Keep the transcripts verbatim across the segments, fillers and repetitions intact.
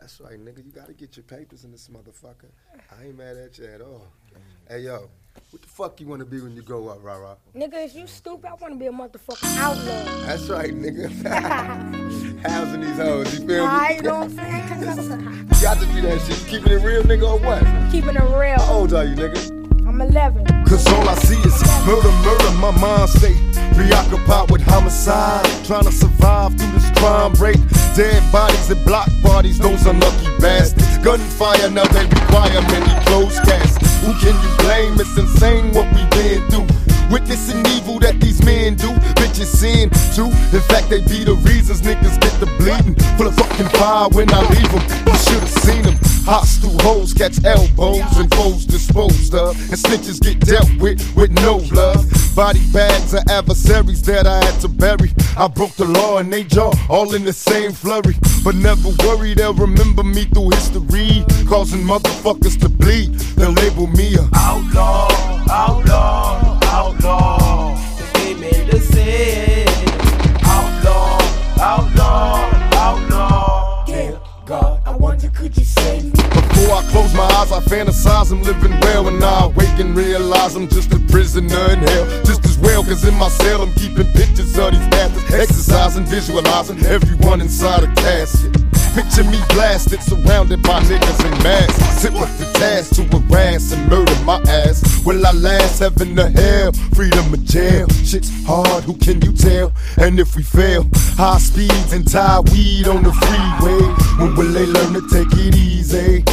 That's right, nigga. You gotta get your papers in this motherfucker. I ain't mad at you at all. Hey, yo, what the fuck you wanna be when you grow up, rah-rah? Nigga, is you stupid? I wanna be a motherfucking outlaw. That's right, nigga. Housing these hoes, you feel me? I don't think You got to do that shit. You keeping it real, nigga, or what? Keeping it real. How old are you, nigga? I'm eleven. Cause all I see is murder, murder, my mind stay preoccupied with homicide. Trying to survive through this crime rate. Dead bodies at block parties, those unlucky bastards. Gunfire, now they require many closed caskets. Who can you blame? It's insane what we been through. Witnessing evil that these men do, bitches sin too. In fact, they be the reasons niggas get the bleeding. Full of fucking fire when I leave them. You should've seen them. Hostile hoes catch elbows and foes disposed of, and snitches get dealt with with no love. Body bags of adversaries that I had to bury. I broke the law and they jaw all in the same flurry. But never worry, they'll remember me through history, causing motherfuckers to bleed. They'll label me a outlaw, outlaw, outlaw. They made the same. Outlaw, outlaw, outlaw. Dear God, I wonder could you save me? Before I close my eyes, I fantasize I'm living well, and I awake and realize I'm just a prisoner in hell. Just as well, cause in my cell I'm keeping pictures of these bastards, exercising, visualizing everyone inside a casket. Picture me blasted, surrounded by niggas in masks. Sit with the task to harass and murder my ass. Will I last? Heaven or hell? Freedom or jail? Shit's hard, who can you tell? And if we fail, high speeds and tie weed on the freeway. When will they learn to take it easy?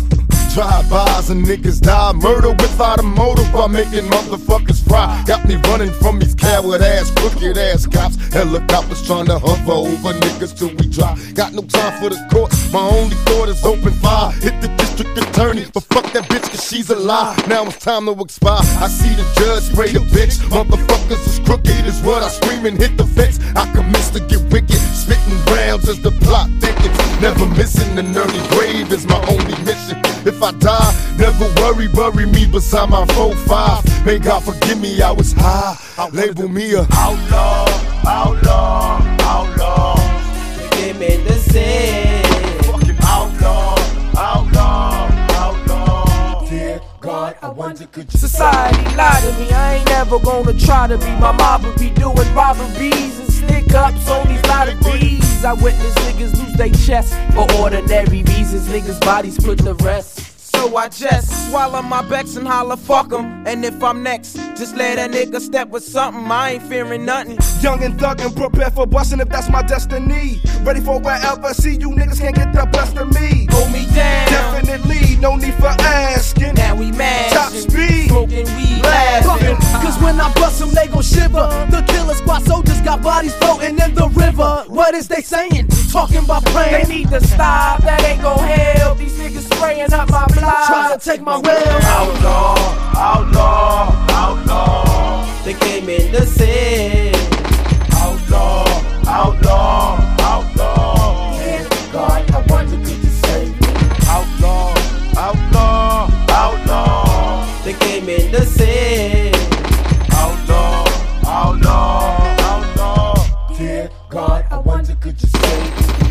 Drive-bys and niggas die. Murder without a motive while making motherfuckers fry. Got me running from these coward-ass, crooked-ass cops. Helicopters trying to hover over niggas till we drop. Got no time for the court, my only thought is open fire. Hit the district attorney, but fuck that bitch cause she's alive. Now it's time to expire. I see the judge spray the bitch. Motherfuckers is crooked is what I scream and hit the fence. I commence to get wicked, spitting rounds as the plot thickens. Never missing an early grave is my only mission. If I die, never worry, bury me beside my four five. May God forgive me, I was high. Label me a outlaw, outlaw, outlaw. They made the same. Fucking outlaw, outlaw, outlaw. Dear God, I wonder could you Society lied to me, I ain't never gonna try to be. My mom would be doing robberies and stick ups on these lotteries. I witness niggas lose their chest for ordinary reasons. Niggas' bodies put to rest. So I just swallow my becks and holler fuck 'em. And if I'm next, just let a nigga step with something. I ain't fearing nothing. Young and thuggin', prepare for bustin' if that's my destiny. Ready for wherever, see you niggas can't get the best of me. Hold me down. Definitely, no need for asking. Now we mad. Top speed. Smoking weed. Laughing. Cause when I bust them, they gon' shiver. The killer squad soldiers got bodies floating in the river. What is they saying? Talking about praying. They need to stop, that ain't gon' help. These niggas spraying up my blood. Trying to take my will. Outlaw, outlaw, outlaw. They came in the same. Outlaw, outlaw, outlaw. Dear God, I wonder could you save me? Outlaw, outlaw, outlaw. They came in the same. Outlaw, outlaw, outlaw. Dear God, I wonder could you save me?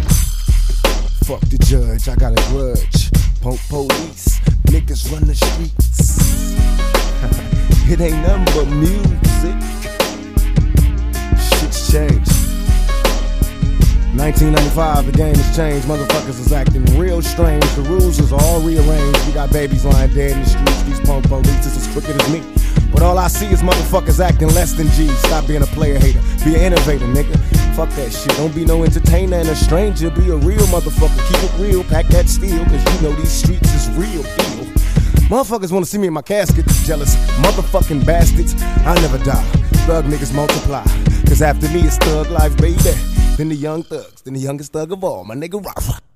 fuck the judge, I got a grudge. Punk police, niggas run the streets. It ain't nothing but music. Shit's changed. nineteen ninety-five, the game has changed. Motherfuckers is acting real strange. The rules is all rearranged. We got babies lying dead in the streets. These punk police is as crooked as me. But all I see is motherfuckers acting less than G. Stop being a player hater, be an innovator, nigga. Fuck that shit, don't be no entertainer and a stranger. Be a real motherfucker, keep it real, pack that steel. Cause you know these streets is real deal. Motherfuckers wanna see me in my casket, jealous motherfucking bastards. I never die, thug niggas multiply. Cause after me it's thug life, baby. Then the young thugs, then the youngest thug of all, my nigga Rafa.